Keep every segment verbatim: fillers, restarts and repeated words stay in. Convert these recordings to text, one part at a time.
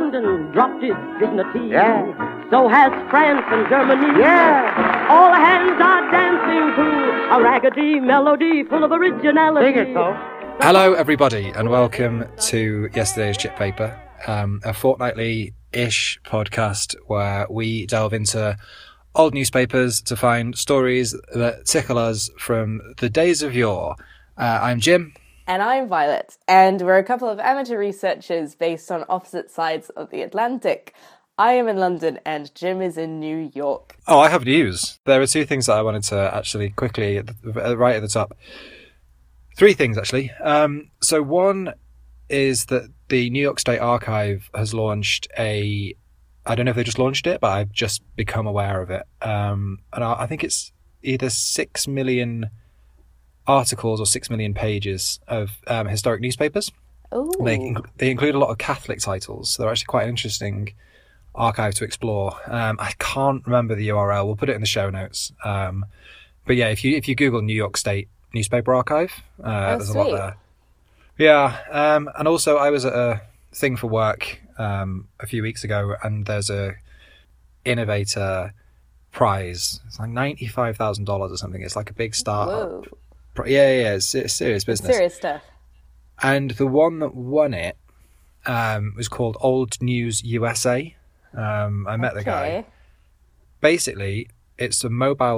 London dropped his dignity. Yeah. So has France and Germany. Yeah. All hands are dancing to a raggedy melody full of originality. Sing it, Cole. Hello, everybody, and welcome to Yesterday's Chip Paper, um, a fortnightly-ish podcast where we delve into old newspapers to find stories that tickle us from the days of yore. Uh, I'm Jim. And I'm Violet, and we're a couple of amateur researchers based on opposite sides of the Atlantic. I am in London and Jim is in New York. Oh, I have news. There are two things that I wanted to actually quickly, at the, right at the top. Three things, actually. Um, so one is that the New York State Archive has launched a... I don't know if they just launched it, but I've just become aware of it. Um, and I, I think it's either six million articles or six million pages of um, historic newspapers. Ooh. They, they include a lot of Catholic titles. So they're actually quite an interesting archive to explore. Um, I can't remember the U R L. We'll put it in the show notes. Um, but yeah, if you if you Google New York State Newspaper Archive, uh, oh, there's sweet. a lot there. Yeah, um, and also I was at a thing for work um, a few weeks ago, and there's a innovator prize. It's like ninety-five thousand dollars or something. It's like a big startup. Whoa. Yeah, yeah, yeah. It's, it's serious business. Serious stuff. And the one that won it um, was called Old News U S A. Um, I met okay. the guy. Basically, it's a mobile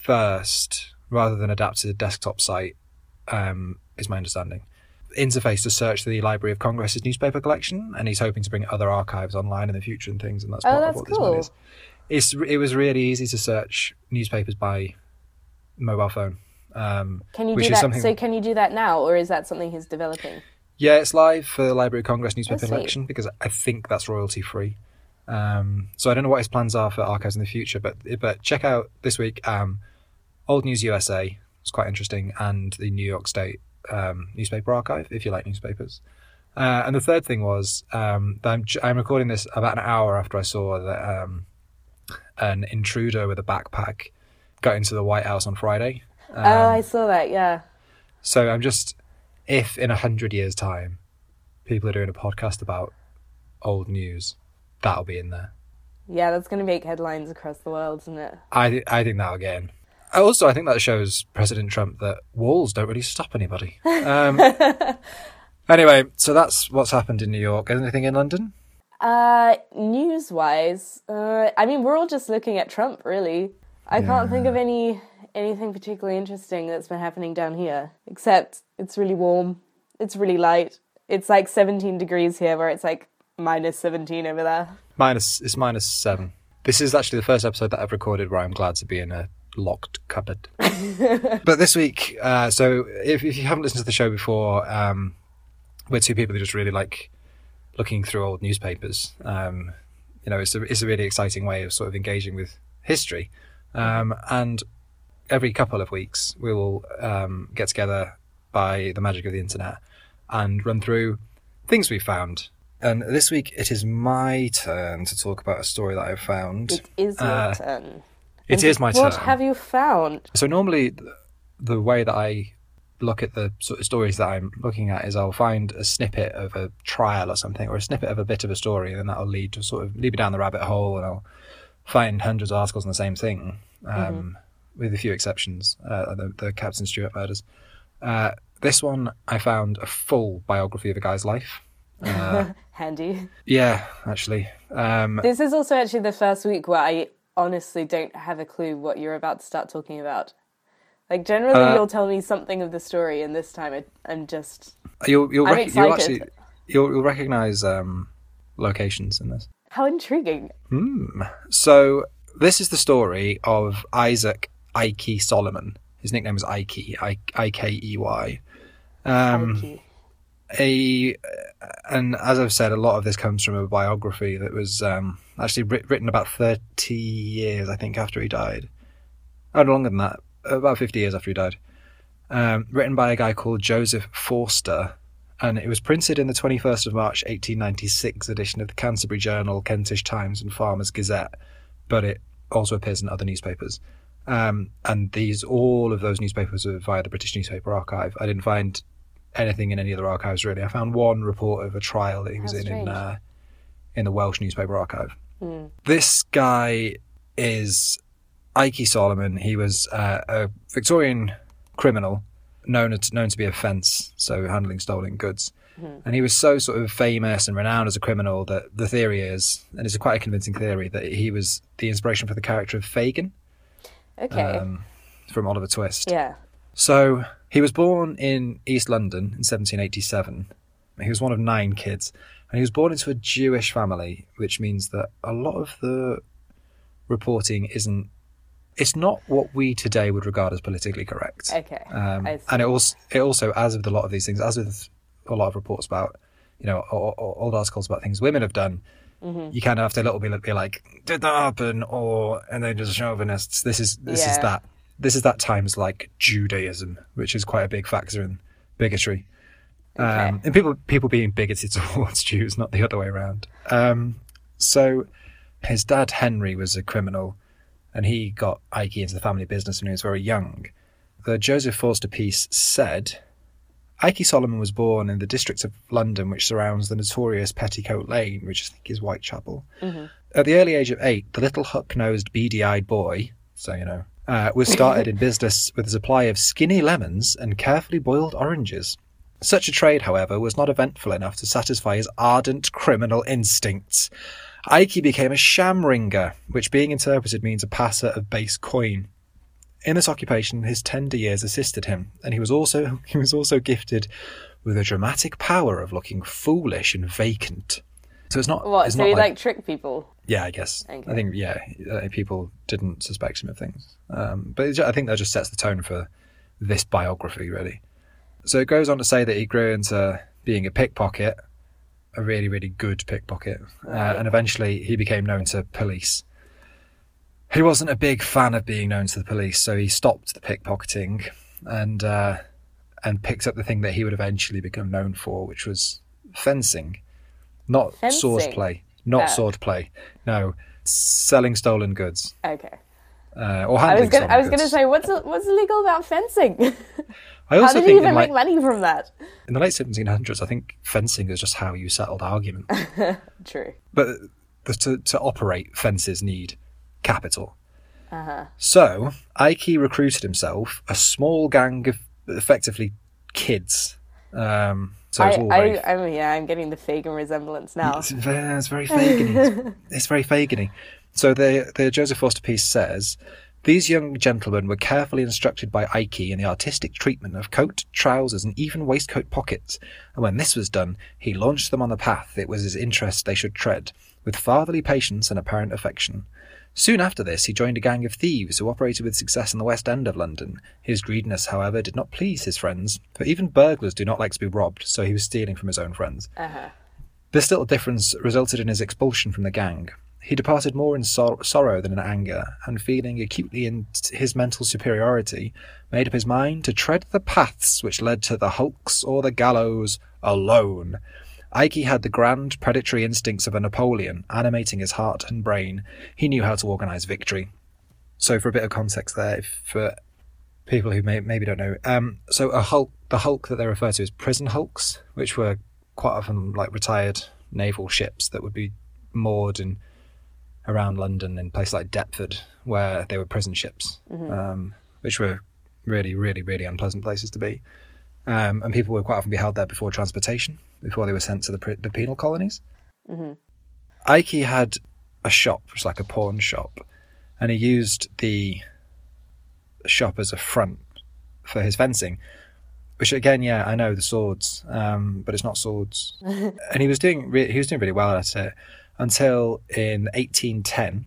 first rather than adapted desktop site, um, is my understanding. Interface to search the Library of Congress's newspaper collection, and he's hoping to bring other archives online in the future and things, and that's part oh, of that's what cool. this one is. It's, it was really easy to search newspapers by mobile phone. Um, Can you which do is that? something... So can you do that now, or is that something he's developing? Yeah, it's live for the Library of Congress newspaper Oh, sweet. collection because I think that's royalty free. Um, so I don't know what his plans are for archives in the future, but but check out this week um, Old News U S A. It's quite interesting, and the New York State um, Newspaper Archive if you like newspapers. Uh, and the third thing was um, that I'm I'm recording this about an hour after I saw that um, an intruder with a backpack got into the White House on Friday. Um, oh, I saw that. Yeah. So I'm just, if in a hundred years' time, people are doing a podcast about old news, that'll be in there. Yeah, that's going to make headlines across the world, isn't it? I th- I think that'll get in. Also, I think that shows President Trump that walls don't really stop anybody. Um, anyway, so that's what's happened in New York. Anything in London? Uh, news-wise, uh, I mean, we're all just looking at Trump, really. I Yeah. can't think of any anything particularly interesting that's been happening down here, except it's really warm, it's really light. It's like seventeen degrees here, where it's like minus seventeen over there. Minus, it's minus seven. This is actually the first episode that I've recorded where I'm glad to be in a locked cupboard. But this week, uh, so if, if you haven't listened to the show before, um, we're two people who just really like looking through old newspapers. Um, you know, it's a, it's a really exciting way of sort of engaging with history. Um, and every couple of weeks, we will um, get together by the magic of the internet and run through things we found. And this week, it is my turn to talk about a story that I've found. It is your Uh, turn. It And is my what turn. have you found? So normally, th- the way that I look at the sort of stories that I'm looking at is I'll find a snippet of a trial or something, or a snippet of a bit of a story, and then that'll lead to sort of lead me down the rabbit hole, and I'll find hundreds of articles on the same thing, um, Mm-hmm. with a few exceptions, uh, the, the Captain Stewart murders. Uh, this one, I found a full biography of a guy's life. Uh, Handy. yeah, actually. Um, This is also actually the first week where I honestly don't have a clue what you're about to start talking about. Like, generally Uh, you'll tell me something of the story, and this time I, I'm just... you'll you'll, I'm rec- you'll excited. actually you'll, you'll recognize um, locations in this. How intriguing. Hmm. So this is the story of Isaac Ikey Solomon. His nickname is Ikey, I I K E Y. Um, Thank you. a and as I've said, a lot of this comes from a biography that was um, actually writ- written about thirty years, I think, after he died. Oh, longer than that, about fifty years after he died. Um, written by a guy called Joseph Forster, and it was printed in the twenty-first of March, eighteen ninety-six edition of the Canterbury Journal, Kentish Times, and Farmers Gazette, but it also appears in other newspapers. Um, and these, all of those newspapers are via the British Newspaper Archive. I didn't find anything in any other archives really. I found one report of a trial that he was How in in, strange. uh, in the Welsh Newspaper Archive. Mm. This guy is Ike Solomon. He was uh, a Victorian criminal known to, known to be a fence, so handling stolen goods. Mm. And he was so sort of famous and renowned as a criminal that the theory is, and it's a quite a convincing theory, that he was the inspiration for the character of Fagin. Okay. Um, from Oliver Twist. Yeah. So he was born in East London in seventeen eighty-seven. He was one of nine kids, and he was born into a Jewish family, which means that a lot of the reporting isn't, it's not what we today would regard as politically correct. Okay. Um, and it also, it also, as with a lot of these things, as with a lot of reports about, you know, or, or old articles about things women have done, mm-hmm. you kind of have to a little bit be like, did that happen? Or, and they're just chauvinists. This is, this yeah. is that. This is that times like Judaism, which is quite a big factor in bigotry. Okay. Um, and people people being bigoted towards Jews, not the other way around. Um, so his dad, Henry, was a criminal, and he got Ike into the family business when he was very young. The Joseph Forster piece said, Ike Solomon was born in the district of London which surrounds the notorious Petticoat Lane, which I think is Whitechapel. Mm-hmm. At the early age of eight, the little hook-nosed, beady-eyed boy, so you know, uh, was started in business with a supply of skinny lemons and carefully boiled oranges. Such a trade, however, was not eventful enough to satisfy his ardent criminal instincts. Ike became a shamringer, which being interpreted means a passer of base coin. In this occupation, his tender years assisted him, and he was also he was also gifted with a dramatic power of looking foolish and vacant. So it's not what. It's so not he like, like trick people. Yeah, I guess. Okay. I think yeah, uh, people didn't suspect him of things, um, but it, I think that just sets the tone for this biography, really. So it goes on to say that he grew into being a pickpocket, a really, really good pickpocket, right. uh, and eventually he became known to police. He wasn't a big fan of being known to the police, so he stopped the pickpocketing and uh, and picked up the thing that he would eventually become known for, which was fencing, not fencing? swordplay, not oh. swordplay, no, selling stolen goods. Okay. Uh, or handling I was gonna, stolen I was goods. going to say, what's what's illegal about fencing? I also how did think he even like, make money from that? In the late seventeen hundreds, I think fencing is just how you settled argument. True. But to, to operate, fences need capital. Uh-huh. So, Ike recruited himself a small gang of effectively kids. Um, so it's I, all I, very, I mean, yeah, I'm getting the Fagin resemblance now. It's, it's very Fagin-y. It's very Fagin-y. So the, the Joseph Forster piece says, these young gentlemen were carefully instructed by Ike in the artistic treatment of coat, trousers, and even waistcoat pockets, and when this was done, he launched them on the path it was his interest they should tread, with fatherly patience and apparent affection. Soon after this, he joined a gang of thieves who operated with success in the West End of London. His greediness, however, did not please his friends, for even burglars do not like to be robbed, so he was stealing from his own friends. Uh-huh. This little difference resulted in his expulsion from the gang. He departed more in sor- sorrow than in anger, and feeling acutely in t- his mental superiority, made up his mind to tread the paths which led to the hulks or the gallows alone. Ike had the grand predatory instincts of a Napoleon, animating his heart and brain. He knew how to organise victory. So for a bit of context there, if, for people who may, maybe don't know, um, so a hulk, the hulk that they refer to as prison hulks, which were quite often like retired naval ships that would be moored in around London in places like Deptford, where they were prison ships, mm-hmm. um, which were really, really, really unpleasant places to be. Um, and people would quite often be held there before transportation, before they were sent to the, pre- the penal colonies. Mm-hmm. Ike had a shop, which was like a pawn shop, and he used the shop as a front for his fencing, which again, yeah, I know the swords, um, but it's not swords. And he was doing re- he was doing really well at it until in eighteen ten.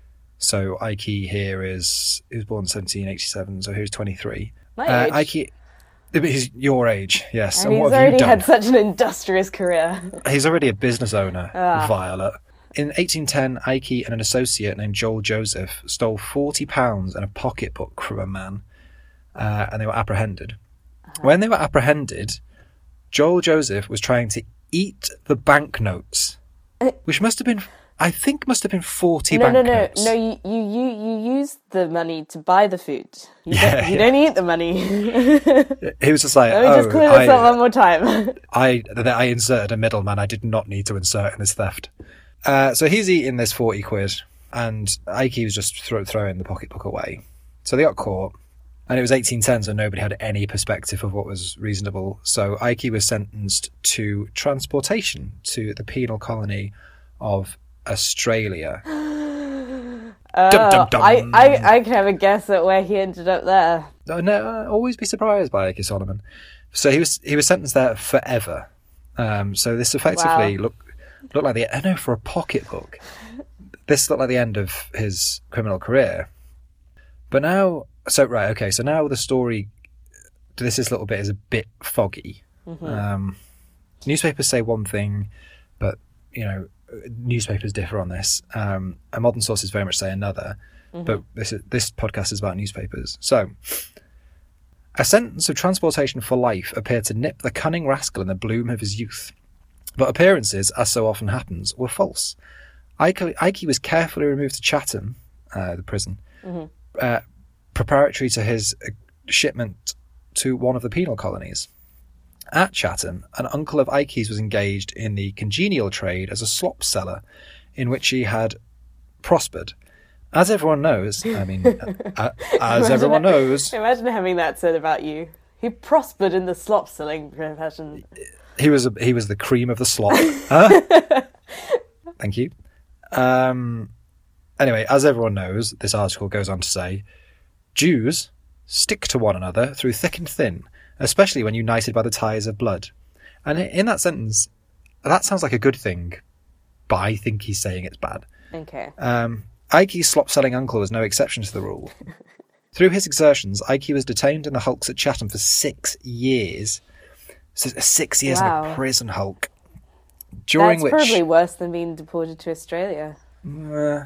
So Ike here is he was born in seventeen eighty-seven, so he was twenty-three. My uh, age. Ike. He's your age, yes. And, and he's what have already you done? had such an industrious career. He's already a business owner, ah. Violet. In eighteen ten, Ike and an associate named Joel Joseph stole forty pounds and a pocketbook from a man, uh, and they were apprehended. Uh-huh. When they were apprehended, Joel Joseph was trying to eat the banknotes, uh, which must have been, I think, must have been forty no, banknotes. No, no, no. You, you, you, you use the money to buy the food. You, yeah, don't, you yeah. don't eat the money. He was just like, Let me oh, just clear this I, up one more time. I, I inserted a middleman I did not need to insert in this theft. Uh, so he's eating this forty quid, and Ike was just throw, throwing the pocketbook away. So they got caught, and it was eighteen ten, so nobody had any perspective of what was reasonable. So Ike was sentenced to transportation to the penal colony of Australia. Oh, Dum, dum, dum. I, I, I can have a guess at where he ended up there. No, no, always be surprised by Ike Solomon. So he was he was sentenced there forever. Um, so this effectively Wow. looked looked like the I know for a pocketbook. This looked like the end of his criminal career. But now, so right, okay, so now the story, this this little bit is a bit foggy. Mm-hmm. Um, newspapers say one thing, but you know, newspapers differ on this. Um, and modern sources very much say another. Mm-hmm. But this is, this podcast is about newspapers. So, a sentence of transportation for life appeared to nip the cunning rascal in the bloom of his youth. But appearances, as so often happens, were false. Ike, Ike was carefully removed to Chatham, uh, the prison, Mm-hmm. uh, preparatory to his uh, shipment to one of the penal colonies. At Chatham, an uncle of Ike's was engaged in the congenial trade as a slop seller, in which he had prospered. As everyone knows, I mean, uh, as Imagine everyone that- knows, Imagine having that said about you. He prospered in the slop selling profession. he was a, he was the cream of the slop. Huh? Thank you. Um, anyway, as everyone knows, this article goes on to say, Jews stick to one another through thick and thin, especially when united by the ties of blood. And in that sentence, that sounds like a good thing, but I think he's saying it's bad. Okay. Um, Ike's slop-selling uncle was no exception to the rule. Through his exertions, Ike was detained in the hulks at Chatham for six years. So six years in Wow. a prison hulk. During That's which... probably worse than being deported to Australia. Uh,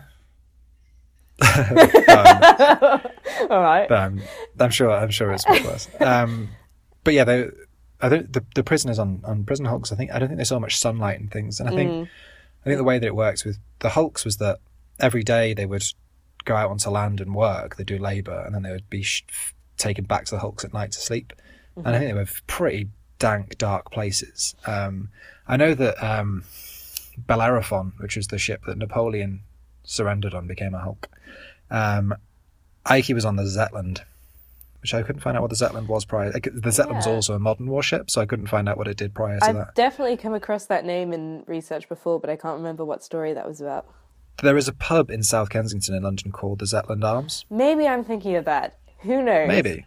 All right. um, I'm sure. I'm sure it's much worse. Um, but yeah, they, I think the the prisoners on, on prison hulks. I think I don't think they saw much sunlight and things. And I think Mm. I think the way that it works with the hulks was that every day they would go out onto land and work. They do labour, and then they would be sh- taken back to the hulks at night to sleep. Mm-hmm. And I think they were pretty dank, dark places. Um, I know that um, Bellerophon, which was the ship that Napoleon surrendered on, became a hulk. Um, Ike was on the Zetland, which I couldn't find out what the Zetland was prior. like, The Zetland was Yeah. also a modern warship, so I couldn't find out what it did prior to I've that. definitely come across that name in research before, but I can't remember what story that was about. There is a pub in South Kensington in London called the Zetland Arms. Maybe I'm thinking of that. Who knows? Maybe.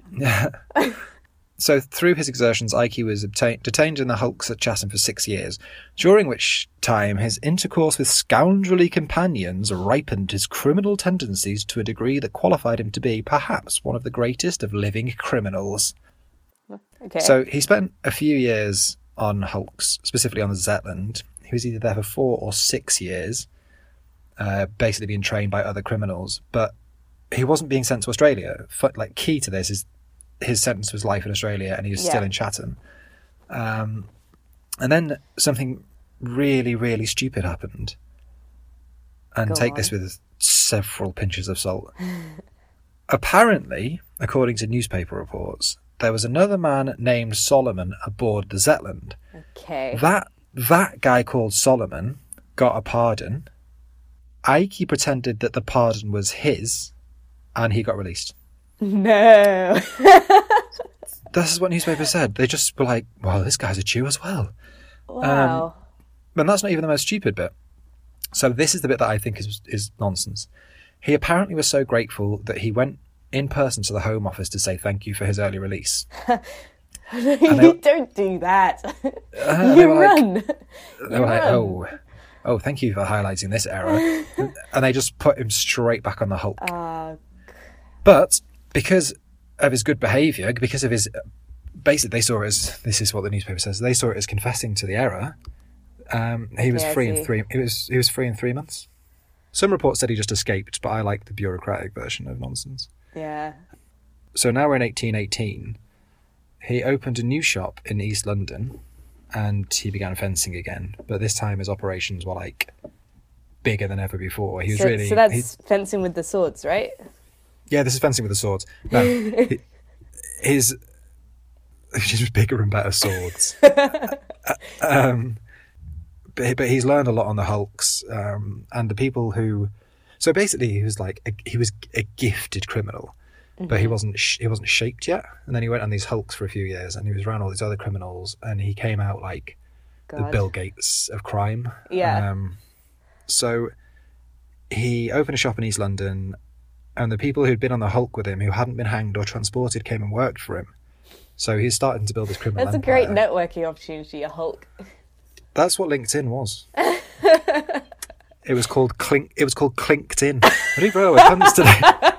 So through his exertions, Ike was obtained, detained in the hulks at Chatham for six years, during which time his intercourse with scoundrelly companions ripened his criminal tendencies to a degree that qualified him to be, perhaps, one of the greatest of living criminals. Okay. So he spent a few years on hulks, specifically on the Zetland. He was either there for four or six years, uh, basically being trained by other criminals, but he wasn't being sent to Australia. F- Like, key to this is his sentence was life in Australia, and he was still Yeah. in Chatham. Um, and then something really, really stupid happened. And Go take this on. with several pinches of salt. Apparently, according to newspaper reports, there was another man named Solomon aboard the Zetland. Okay. That that guy called Solomon got a pardon. Ike pretended that the pardon was his, and he got released. No. This is what newspapers said. They just were like, well, this guy's a Jew as well. Wow. And that's not even the most stupid bit. So this is the bit that I think is is nonsense. He apparently was so grateful that he went in person to the Home Office to say thank you for his early release. you they- don't do that. Uh, they you were like- run. They were like, run. oh, oh, thank you for highlighting this error. And they just put him straight back on the Hulk. Uh, But because of his good behaviour, because of his... Basically, they saw it as... This is what the newspaper says. They saw it as confessing to the error. Um, he was Yeah, I free in see. three... He was, he was free in three months. Some reports said he just escaped, but I like the bureaucratic version of nonsense. yeah. So now we're in eighteen eighteen. He opened a new shop in East London, and he began fencing again. But this time his operations were like bigger than ever before. He was So, really... so that's he- fencing with the swords, right? yeah, this is fencing with the swords. No, he- his... Just bigger and better swords. um, but, but he's learned a lot on the hulks, um, and the people who. So basically, he was like a, he was a gifted criminal, mm-hmm. but he wasn't sh- he wasn't shaped yet. And then he went on these hulks for a few years, and he was around all these other criminals, and he came out like God. the Bill Gates of crime. Yeah. Um, so he opened a shop in East London, and the people who'd been on the hulk with him, who hadn't been hanged or transported, came and worked for him. So he's starting to build this criminal That's empire. a great networking opportunity, a hulk. That's what LinkedIn was. It was called Clink. It was called Clinked-in. I don't know where it comes today.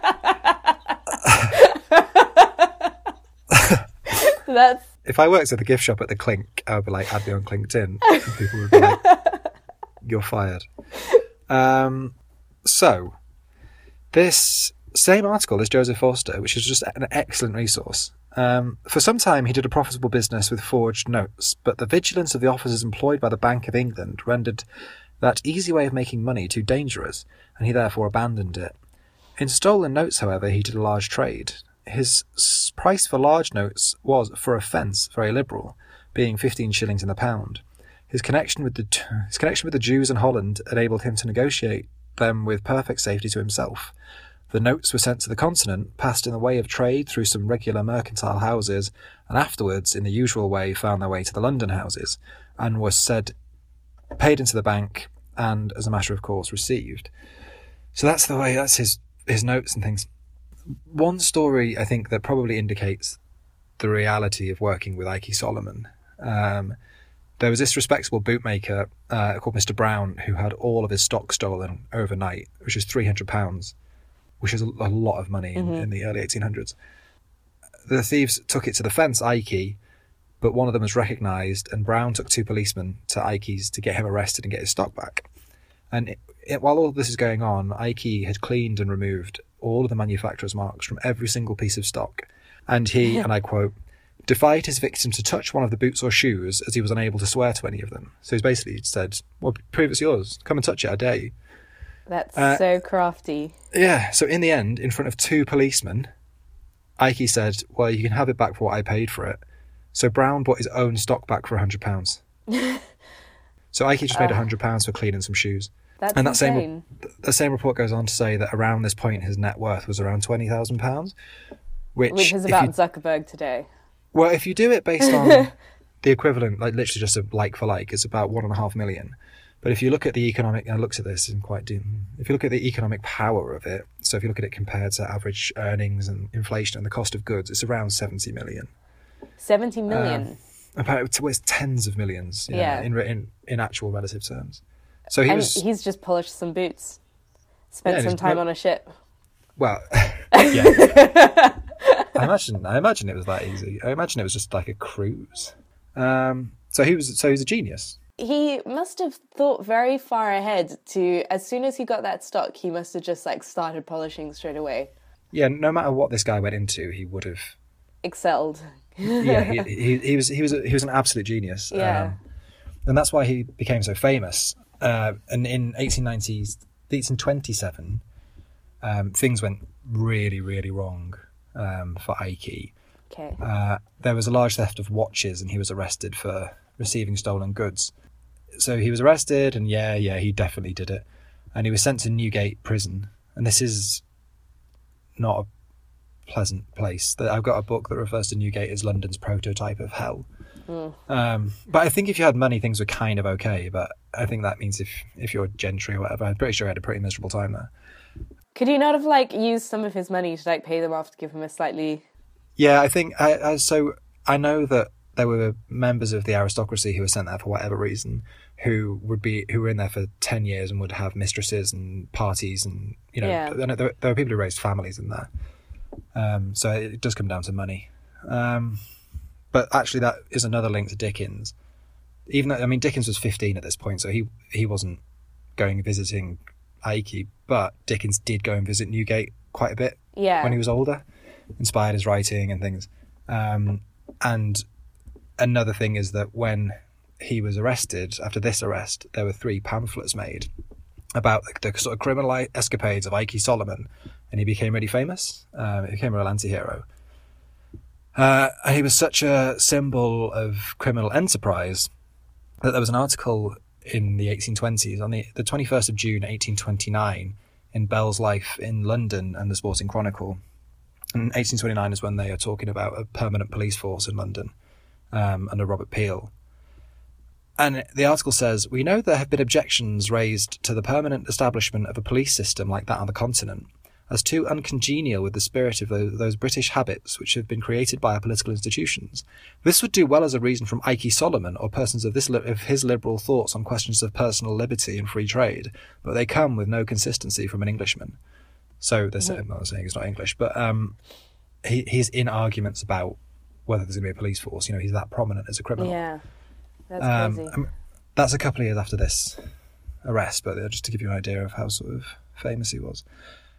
That's. If I worked at the gift shop at the Clink, I would be like, add me on Clinked-in. And people would be like, you're fired. Um, so, this same article is Joseph Forster, which is just an excellent resource. Um, for some time, he did a profitable business with forged notes, but the vigilance of the officers employed by the Bank of England rendered that easy way of making money too dangerous, and he therefore abandoned it. In stolen notes, however, he did a large trade. His s- price for large notes was, for a fence, very liberal, being fifteen shillings in the pound. His connection with the his connection with the Jews in Holland enabled him to negotiate them with perfect safety to himself. The notes were sent to the continent, passed in the way of trade through some regular mercantile houses, and afterwards, in the usual way, found their way to the London houses, and were said paid into the bank, and, as a matter of course, received. So that's the way, that's his, his notes and things. One story, I think, that probably indicates the reality of working with Ike Solomon. Um, there was this respectable bootmaker uh, called Mister Brown who had all of his stock stolen overnight, which was three hundred pounds, which is a, a lot of money in, mm-hmm. in the early eighteen hundreds. The thieves took it to the fence, Ike, but one of them was recognised, and Brown took two policemen to Ike's to get him arrested and get his stock back. And it, it, while all this is going on, Ike had cleaned and removed all of the manufacturer's marks from every single piece of stock. And he, and I quote, defied his victim to touch one of the boots or shoes, as he was unable to swear to any of them. So he's basically said, well, prove it's yours. Come and touch it, I dare you. That's uh, so crafty. Yeah, so in the end, in front of two policemen, Ike said, well, you can have it back for what I paid for it. So Brown bought his own stock back for one hundred pounds. So Ike just made uh, one hundred pounds for cleaning some shoes. That's and that insane. Same, the same report goes on to say that around this point his net worth was around twenty thousand pounds. Which, which is about you, Zuckerberg today. Well, if you do it based on the equivalent, like literally just a like for like, it's about one and a half million. But if you look at the economic, I looked at this and quite deep, if you look at the economic power of it, so if you look at it compared to average earnings and inflation and the cost of goods, it's around seventy million. seventy million? Um, about, it's tens of millions, you yeah. know, in, in in actual relative terms. So he and was. He's just polished some boots, spent Yeah, some time on a ship. Well, yeah. I imagine. I imagine it was that easy. I imagine it was just like a cruise. Um, so he was. So he's a genius. He must have thought very far ahead. To as soon as he got that stock, he must have just like started polishing straight away. Yeah. No matter what this guy went into, he would have excelled. yeah. He, he, he was. He was. A, he was an absolute genius. Yeah. Um, and that's why he became so famous. Uh, and in eighteen nineties, eighteen twenty-seven, um, things went really, really wrong um, for Ike. Okay. Uh, there was a large theft of watches, and he was arrested for receiving stolen goods. So he was arrested, and yeah, yeah, he definitely did it. And he was sent to Newgate Prison. And this is not a pleasant place. I've got a book that refers to Newgate as London's prototype of hell. Mm. Um, but I think if you had money, things were kind of okay. But I think that means if if you're gentry or whatever, I'm pretty sure he had a pretty miserable time there. Could he not have like used some of his money to like pay them off to give him a slightly? Yeah, I think I, I so I know that there were members of the aristocracy who were sent there for whatever reason, who would be who were in there for ten years and would have mistresses and parties, and you know, yeah. there, there were people who raised families in there. Um, so it does come down to money. Um, but actually, that is another link to Dickens. Even though, I mean, Dickens was fifteen at this point, so he he wasn't going visiting Ike, but Dickens did go and visit Newgate quite a bit yeah. when he was older, inspired his writing and things. Um, and another thing is that when he was arrested, after this arrest, there were three pamphlets made about the, the sort of criminal escapades of Ike Solomon, and he became really famous. Um, he became a real anti-hero. Uh, and he was such a symbol of criminal enterprise that there was an article in the eighteen twenties. On the, the twenty-first of June, eighteen twenty-nine, in Bell's Life in London and the Sporting Chronicle. And eighteen twenty-nine is when they are talking about a permanent police force in London um, under Robert Peel. And the article says, "We know there have been objections raised to the permanent establishment of a police system like that on the continent, as too uncongenial with the spirit of those, those British habits which have been created by our political institutions. This would do well as a reason from Ike Solomon or persons of, this, of his liberal thoughts on questions of personal liberty and free trade, but they come with no consistency from an Englishman." So they're saying, well, they're saying he's not English, but um, he, he's in arguments about whether there's going to be a police force. You know, he's that prominent as a criminal. Yeah, that's um, crazy. I mean, that's a couple of years after this arrest, but just to give you an idea of how sort of famous he was.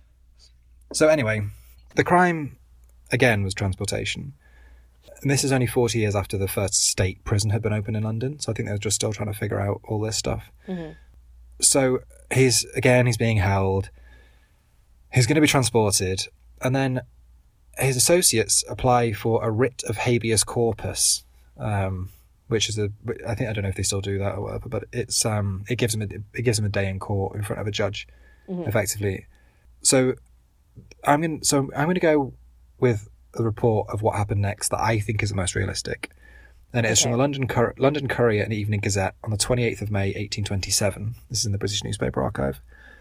So anyway, the crime, again, was transportation. And this is only forty years after the first state prison had been opened in London, so I think they're just still trying to figure out all this stuff. Mm-hmm. So he's, again, he's being held. He's going to be transported, and then his associates apply for a writ of habeas corpus, um, which is a, I think, I don't know if they still do that or whatever, but it's um, it gives him a, it gives him a day in court in front of a judge, mm-hmm. effectively. So I'm going, so I'm going to go with a report of what happened next that I think is the most realistic, and it's okay. from the London Cour- London Courier and Evening Gazette on the twenty-eighth of May, eighteen twenty-seven. This is in the British Newspaper Archive.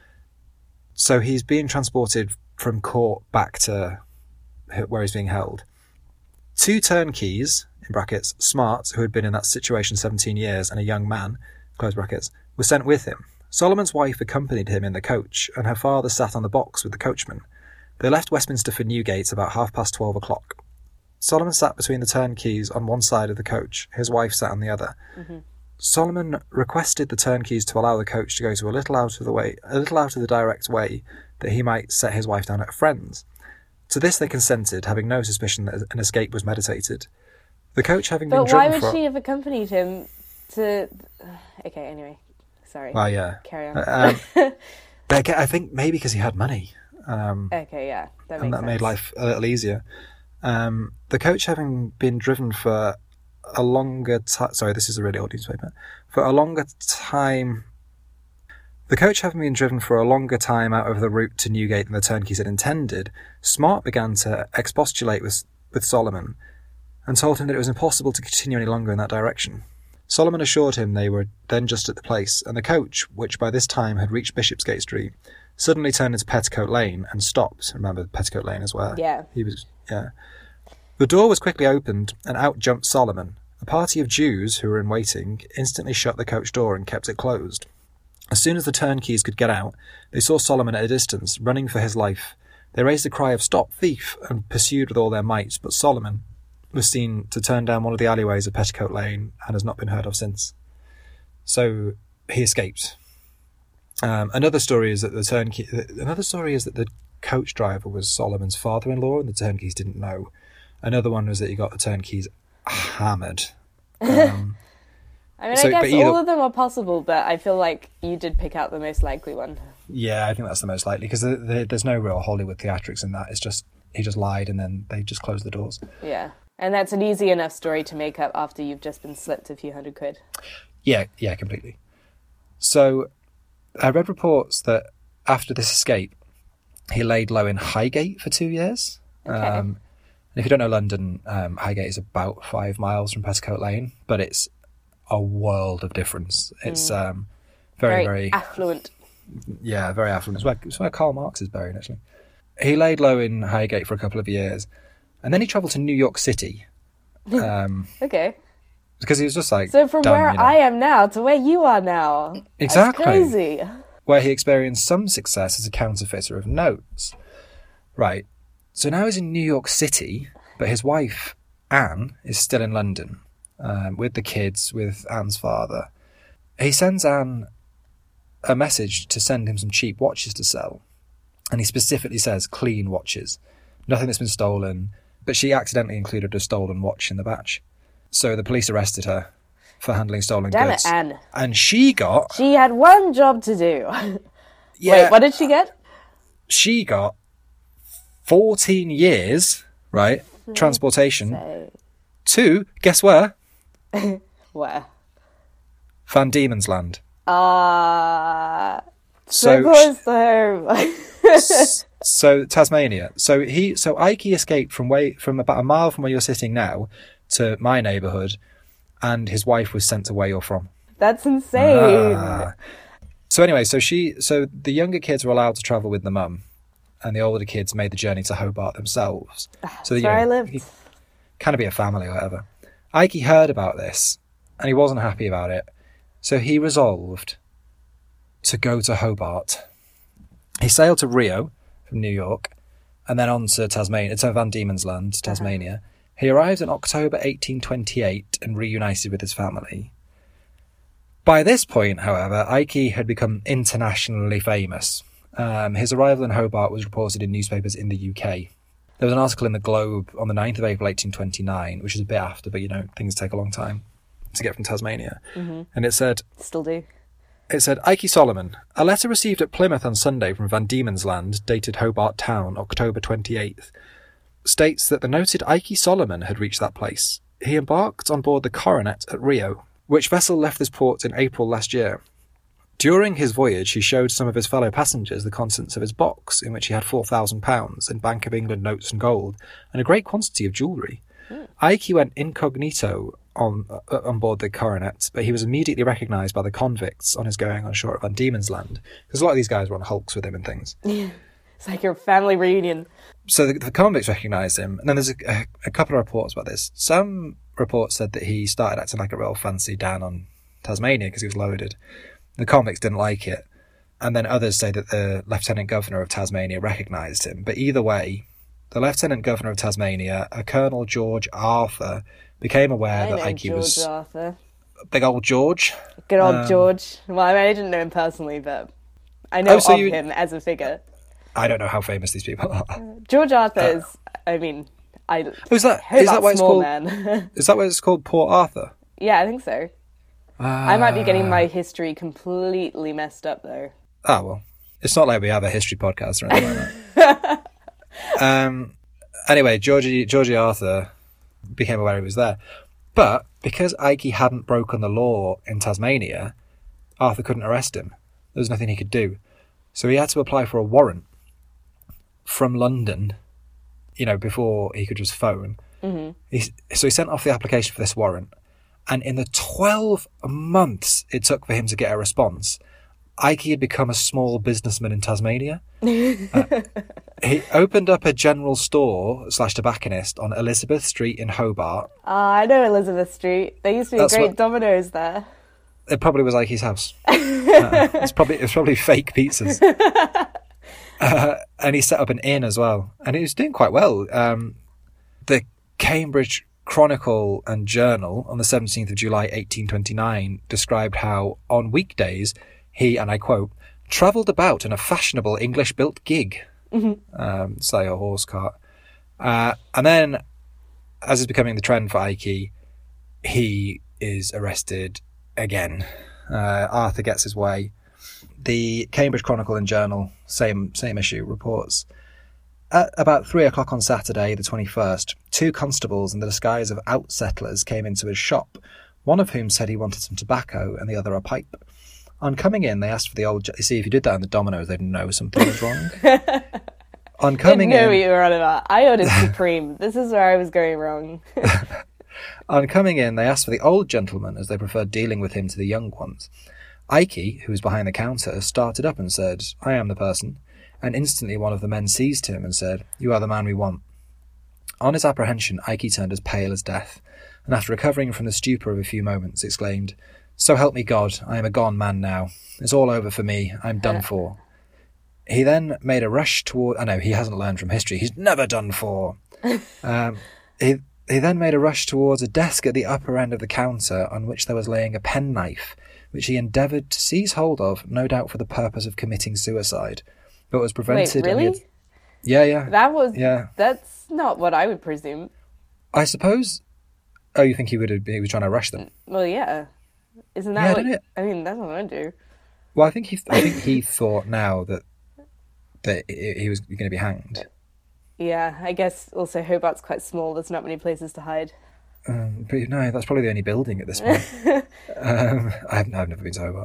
So he's being transported from court back to where he's being held. Two turnkeys, in brackets, Smart, who had been in that situation seventeen years, and a young man, close brackets, were sent with him. Solomon's wife accompanied him in the coach, and her father sat on the box with the coachman. They left Westminster for Newgate about half past twelve o'clock. Solomon sat between the turnkeys on one side of the coach. His wife sat on the other. Mm-hmm. Solomon requested the turnkeys to allow the coach to go to a little out of the way, a little out of the direct way, that he might set his wife down at a friend's. To this they consented, having no suspicion that an escape was meditated. The coach having but been driven why would for... she have accompanied him to... Okay, anyway. Sorry. Well, yeah. Carry on. Um, but I think maybe because he had money. Um, okay, yeah. That makes and that sense. made life a little easier. Um, the coach having been driven for a longer time... Sorry, this is a really old newspaper. For a longer time... The coach having been driven for a longer time out of the route to Newgate than the turnkeys had intended, Smart began to expostulate with, with Solomon and told him that it was impossible to continue any longer in that direction. Solomon assured him they were then just at the place, and the coach, which by this time had reached Bishopsgate Street, suddenly turned into Petticoat Lane and stopped. Remember, Petticoat Lane is where yeah. he was... Yeah. The door was quickly opened, and out jumped Solomon. A party of Jews, who were in waiting, instantly shut the coach door and kept it closed. As soon as the turnkeys could get out, they saw Solomon at a distance, running for his life. They raised a cry of "Stop, thief!" and pursued with all their might, but Solomon was seen to turn down one of the alleyways of Petticoat Lane and has not been heard of since. So he escaped. Um, another story is that the turnkey. Another story is that the coach driver was Solomon's father-in-law, and the turnkeys didn't know. Another one was that he got the turnkeys hammered. Um, I mean, so, I guess either, all of them are possible, but I feel like you did pick out the most likely one. Yeah, I think that's the most likely, because the, the, there's no real Hollywood theatrics in that. It's just, he just lied and then they just closed the doors. Yeah, and that's an easy enough story to make up after you've just been slipped a few hundred quid. Yeah, yeah, completely. So I read reports that after this escape, he laid low in Highgate for two years. Okay. Um, and if you don't know London, um, Highgate is about five miles from Petticoat Lane, but it's a world of difference. It's mm. um, very, very, very affluent. Yeah, very affluent. It's where, it's where Karl Marx is buried, actually. He laid low in Highgate for a couple of years, and then he travelled to New York City. Um, okay. Because he was just like... So from done, where you know. I am now to where you are now. Exactly. That's crazy. Where he experienced some success as a counterfeiter of notes. Right. So now he's in New York City, but his wife, Anne, is still in London, um, with the kids, with Anne's father. He sends Anne a message to send him some cheap watches to sell. And he specifically says clean watches. Nothing that's been stolen. But she accidentally included a stolen watch in the batch. So the police arrested her for handling stolen Damn goods. it, Anne. And she got... She had one job to do. Yeah, Wait, what did she get? She got fourteen years, right, transportation, Say. to, guess where? Where? Van Diemen's Land. Ah, So so close to home. so Tasmania. So he so Ike escaped from way from about a mile from where you're sitting now to my neighbourhood, and his wife was sent to where you're from. That's insane. Ah. So anyway, so she so the younger kids were allowed to travel with the mum, and the older kids made the journey to Hobart themselves. So That's you where know, I lived. he- kind of be a family or whatever. Ike heard about this, and he wasn't happy about it, so he resolved to go to Hobart. He sailed to Rio from New York, and then on to Tasmania, to Van Diemen's Land, Tasmania. He arrived in October eighteen twenty-eight and reunited with his family. By this point, however, Ike had become internationally famous. Um, his arrival in Hobart was reported in newspapers in the U K. There was an article in the Globe on the ninth of April eighteen twenty-nine, which is a bit after, but you know, things take a long time to get from Tasmania. Mm-hmm. And it said, Still do. It said, Ike Solomon, a letter received at Plymouth on Sunday from Van Diemen's Land, dated Hobart Town, October twenty-eighth, states that the noted Ike Solomon had reached that place. He embarked on board the Coronet at Rio, which vessel left this port in April last year. During his voyage, he showed some of his fellow passengers the contents of his box, in which he had four thousand pounds in Bank of England notes and gold, and a great quantity of jewellery. Mm. Ike went incognito on uh, on board the Coronet, but he was immediately recognised by the convicts on his going on shore at Van Diemen's Land, because a lot of these guys were on hulks with him and things. Yeah. It's like your family reunion. So the, the convicts recognised him, and then there's a, a, a couple of reports about this. Some reports said that he started acting like a real fancy Dan on Tasmania because he was loaded. The convicts didn't like it, and then others say that the Lieutenant Governor of Tasmania recognised him. But either way, the Lieutenant Governor of Tasmania, a Colonel George Arthur, became aware I that know Ike George was Arthur. big old George. Good old Um, George. Well, I mean, I didn't know him personally, but I know Oh, so of you- him as a figure. I don't know how famous these people are. George Arthur is, I mean, I Oh, is that hope is that that's why it's small called? man. Is that why it's called Port Arthur? Yeah, I think so. I might be getting Ah. my history completely messed up, though. Ah, well, it's not like we have a history podcast or anything like that. um, anyway, Georgie, Georgie Arthur became aware he was there. But because Ike hadn't broken the law in Tasmania, Arthur couldn't arrest him. There was nothing he could do. So he had to apply for a warrant from London, you know, before he could just phone. Mm-hmm. He, so he sent off the application for this warrant. And in the twelve months it took for him to get a response, Ike had become a small businessman in Tasmania. uh, he opened up a general store slash tobacconist on Elizabeth Street in Hobart. Ah, I know Elizabeth Street. There used to be That's great what- Domino's there. It probably was Ike's house. uh, it's probably it's probably fake pizzas. Uh, and he set up an inn as well, and he was doing quite well. Um, the Cambridge Chronicle and Journal on the seventeenth of July eighteen twenty-nine described how on weekdays he, and I quote, travelled about in a fashionable English-built gig, Mm-hmm. um, say a horse cart. Uh, and then, as is becoming the trend for Ike, he is arrested again. Uh, Arthur gets his way. The Cambridge Chronicle and Journal, same same issue, reports at about three o'clock on Saturday, the twenty-first, two constables in the disguise of out-settlers came into his shop, one of whom said he wanted some tobacco and the other a pipe. On coming in, they asked for the old... You see, if you did that in the Domino's, they'd know something was wrong. On I coming know what in, you were on about. I ordered Supreme. This is where I was going wrong. on coming in, they asked for the old gentleman, as they preferred dealing with him to the young ones. Ike, who was behind the counter, started up and said, "I am the person," and instantly one of the men seized him and said, "You are the man we want." On his apprehension, Ike turned as pale as death, and after recovering from the stupor of a few moments, exclaimed, "So help me God, I am a gone man now. It's all over for me. I'm done for." He then made a rush toward... I know, he hasn't learned from history. He's never done for. um, he, he then made a rush towards a desk at the upper end of the counter on which there was laying a penknife, which he endeavoured to seize hold of, no doubt for the purpose of committing suicide, but was Wait, prevented... and he really? had- Yeah, yeah. That was... Yeah. That's not what I would presume. I suppose... Oh, you think he would have, he was trying to rush them? Well, yeah. Isn't Yeah, that don't what... it? I mean, that's what I do. Well, I think he, I think he thought now that that he he was going to be hanged. Yeah, I guess also Hobart's quite small. There's not many places to hide. Um, but no, that's probably the only building at this point. um, I've, I've never been to Hobart.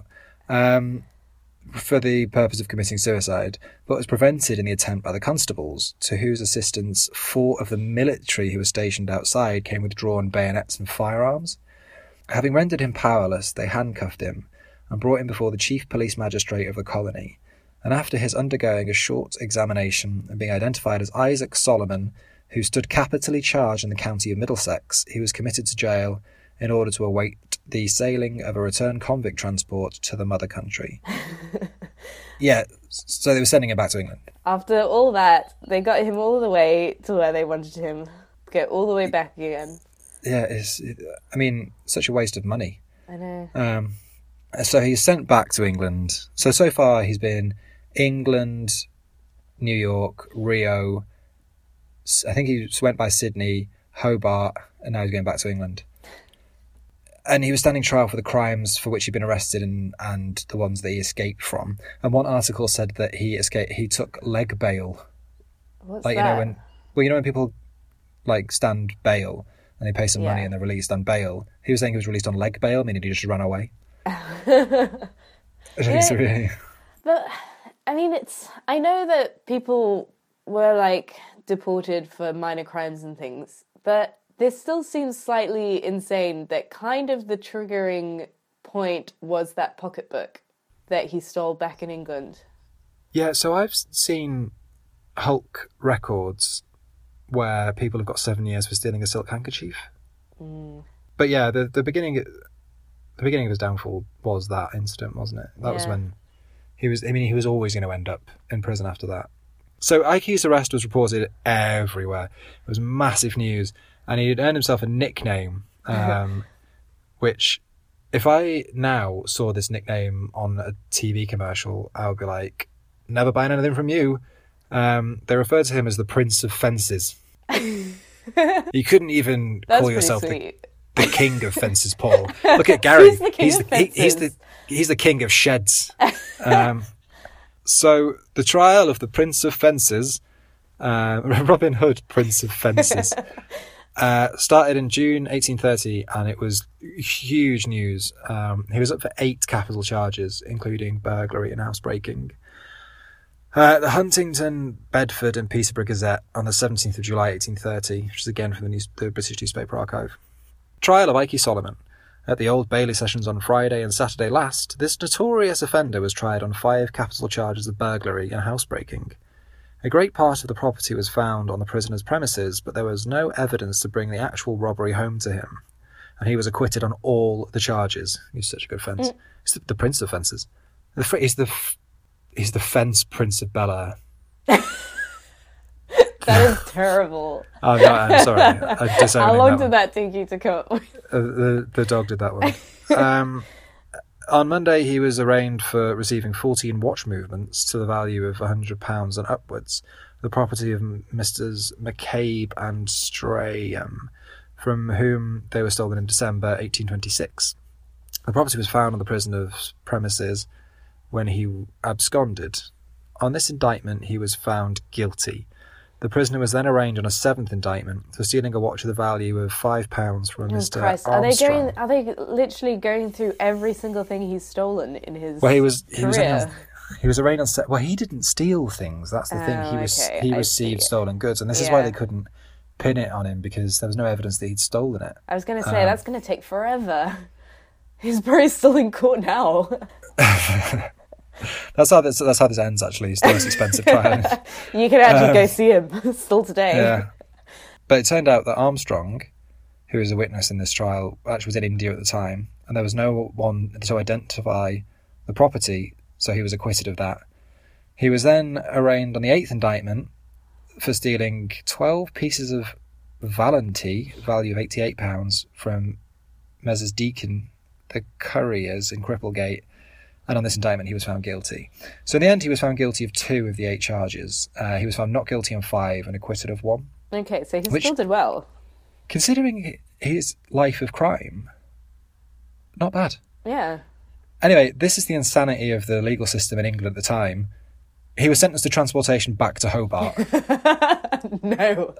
um, for the purpose of committing suicide, but was prevented in the attempt by the constables, to whose assistance four of the military who were stationed outside came with drawn bayonets and firearms. Having rendered him powerless, they handcuffed him and brought him before the chief police magistrate of the colony, and after his undergoing a short examination and being identified as Isaac Solomon, who stood capitally charged in the county of Middlesex, he was committed to jail in order to await the sailing of a return convict transport to the mother country. Yeah, so they were sending him back to England. After all that, they got him all the way to where they wanted him to get all the way back again. Yeah, it's, it, I mean, such a waste of money. I know. Um, so he's sent back to England. So, so far he's been England, New York, Rio. I think he went by Sydney, Hobart, and now he's going back to England. And he was standing trial for the crimes for which he'd been arrested and, and the ones that he escaped from. And one article said that he escaped. He took leg bail. What's like that? you know when, well, you know when people like stand bail and they pay some Yeah. money and they're released on bail. He was saying he was released on leg bail, meaning he just ran away. It's really... But I mean, it's. I know that people were like deported for minor crimes and things, but this still seems slightly insane that kind of the triggering point was that pocketbook that he stole back in England. Yeah, so I've seen Hulk records where people have got seven years for stealing a silk handkerchief. Mm. But yeah, the the beginning the beginning of his downfall was that incident, wasn't it? That was Yeah. when he was. I mean, he was always going to end up in prison after that. So Ikey's arrest was reported everywhere. It was massive news, and he had earned himself a nickname, um, which, if I now saw this nickname on a T V commercial, I would be like, never buying anything from you. Um, they referred to him as the Prince of Fences. You couldn't even That's call pretty yourself the, sweet. the King of Fences, Paul. Look at Gary. He's the king he's of the, he- he's the fences. he's the king of sheds. Um, so the trial of the Prince of Fences, uh, Robin Hood, Prince of Fences, uh, started in June eighteen thirty, and it was huge news. Um, he was up for eight capital charges, including burglary and housebreaking. Uh, the Huntington, Bedford and Peterborough Gazette on the seventeenth of July eighteen thirty, which is again from the, news, the British Newspaper Archive. Trial of Ikey Solomon. At the Old Bailey sessions on Friday and Saturday last, this notorious offender was tried on five capital charges of burglary and housebreaking. A great part of the property was found on the prisoner's premises, but there was no evidence to bring the actual robbery home to him, and he was acquitted on all the charges. He's such a good fence. Mm. He's the, the Prince of Fences. The, fr- he's the f- he's the fence Prince of Bel-Air. That is terrible. Oh, no, I'm sorry. I'm disowning How long that did one. that take you to come up with? Uh, the, the dog did that one. Um, on Monday, he was arraigned for receiving fourteen watch movements to the value of one hundred pounds and upwards, the property of Misters McCabe and Strayham, from whom they were stolen in December eighteen twenty-six. The property was found on the prisoner's premises when he absconded. On this indictment, he was found guilty. The prisoner was then arraigned on a seventh indictment for stealing a watch of the value of five pounds from a Oh, Mister Christ. Are they Armstrong. going? Are they literally going through every single thing he's stolen in his Well, he was he was, career? on, he was arraigned on set. Well, he didn't steal things. That's the thing. He Oh, was okay, he I received see. stolen goods, and this is why Yeah. they couldn't pin it on him, because there was no evidence that he'd stolen it. I was going to say Um, that's going to take forever. He's probably still in court now. That's how this that's how this ends. Actually, it's the most expensive trial. You can actually Um, go see him still today. Yeah, but it turned out that Armstrong, who was a witness in this trial, actually was in India at the time, and there was no one to identify the property, so he was acquitted of that. He was then arraigned on the eighth indictment for stealing twelve pieces of Valenty, value of eighty-eight pounds, from Messrs Deacon, the couriers in Cripplegate, and on this indictment he was found guilty. So in the end he was found guilty of two of the eight charges. Uh, he was found not guilty on five and acquitted of one. Okay, so he Which- still did well. Considering his life of crime, not bad. Yeah. Anyway, this is the insanity of the legal system in England at the time. He was sentenced to transportation back to Hobart. No.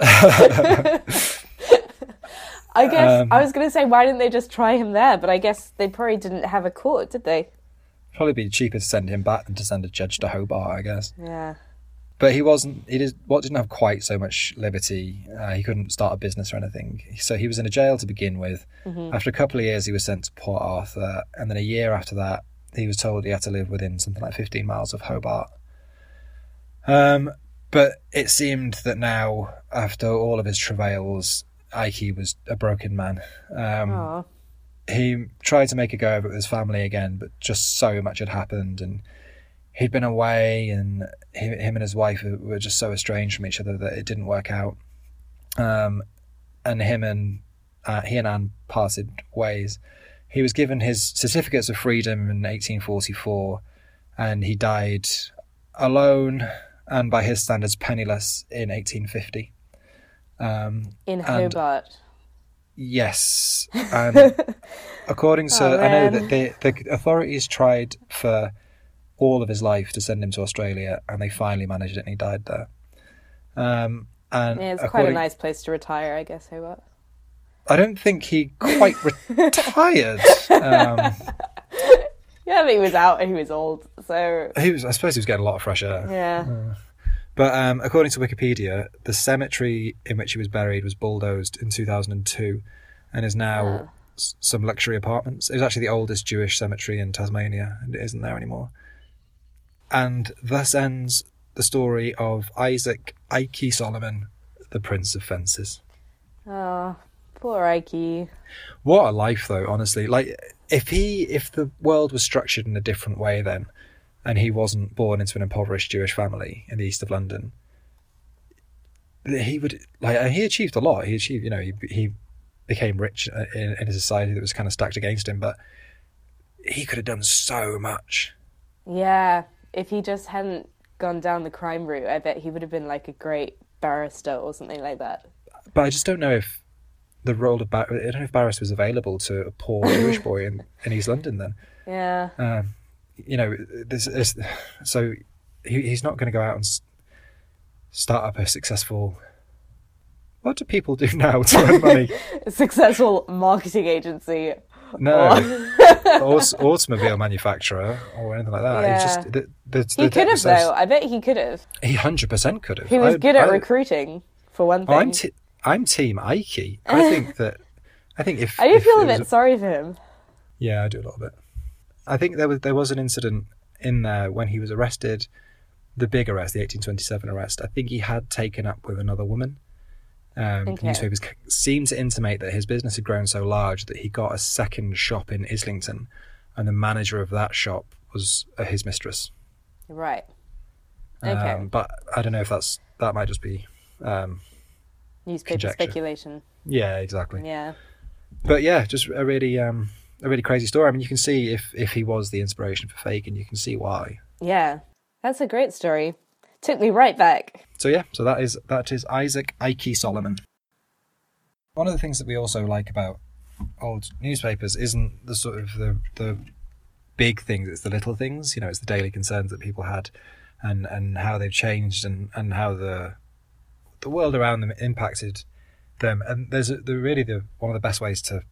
I guess Um, I was going to say, why didn't they just try him there? But I guess they probably didn't have a court, did they? Probably be cheaper to send him back than to send a judge to Hobart, I guess. Yeah. But he wasn't, he did, what didn't have quite so much liberty. Uh, he couldn't start a business or anything. So he was in a jail to begin with. Mm-hmm. After a couple of years, he was sent to Port Arthur. And then a year after that, he was told he had to live within something like fifteen miles of Hobart. Um, but it seemed that now, after all of his travails, Ike was a broken man. Um, he tried to make a go of it with his family again, but just so much had happened. And he'd been away, and him, him and his wife were just so estranged from each other that it didn't work out. Um, and him and uh, he and Anne parted ways. He was given his certificates of freedom in eighteen forty-four, and he died alone and, by his standards, penniless in eighteen fifty. Um, in Hobart. Yes, and according to oh, I know that the the authorities tried for all of his life to send him to Australia, and they finally managed it, and he died there. Um, and yeah, it's quite a nice place to retire, I guess, Hobart. I don't think he quite retired. Um, yeah, but he was out and he was old, so... He was. I suppose he was getting a lot of fresh air. Yeah. Uh, but um, according to Wikipedia, the cemetery in which he was buried was bulldozed in two thousand two and is now yeah. s- some luxury apartments. It was actually the oldest Jewish cemetery in Tasmania, and it isn't there anymore. And thus ends the story of Isaac Ike Solomon, the Prince of Fences. Oh, poor Ike. What a life, though, honestly. Like, if he, if the world was structured in a different way then, and he wasn't born into an impoverished Jewish family in the east of London, he would, like, he achieved a lot. He achieved, you know, he he became rich in, in a society that was kind of stacked against him, but he could have done so much. Yeah. If he just hadn't gone down the crime route, I bet he would have been like a great barrister or something like that. But I just don't know if the role of bar- I don't know if barrister was available to a poor Jewish boy in, in East London then. Yeah. Um, you know, this is so he, he's not going to go out and s- start up a successful. What do people do now to earn money? A successful marketing agency. No, or automobile manufacturer or anything like that. Yeah. It's just the, the, he the could have says, though. I bet he could have. He hundred percent could have. He was I, good at I, recruiting, for one thing. Oh, I'm t- I'm Team Ike. I think that. I think if I do if feel a bit was, sorry for him. Yeah, I do a little bit. I think there was there was an incident in there when he was arrested, the big arrest, the eighteen twenty-seven arrest. I think he had taken up with another woman. Um, okay. Newspapers seemed to intimate that his business had grown so large that he got a second shop in Islington, and the manager of that shop was uh, his mistress. Right. Okay. Um, but I don't know if that's that might just be um, newspaper conjecture. Speculation. Yeah, exactly. Yeah. But yeah, just a really um, a really crazy story. I mean, you can see if if he was the inspiration for Fagin, you can see why. Yeah, that's a great story. Took me right back. So yeah, so that is that is Isaac Ike Solomon. One of the things that we also like about old newspapers isn't the sort of the the big things, it's the little things. You know, it's the daily concerns that people had, and, and how they've changed, and, and how the the world around them impacted them. And there's a, the really the one of the best ways to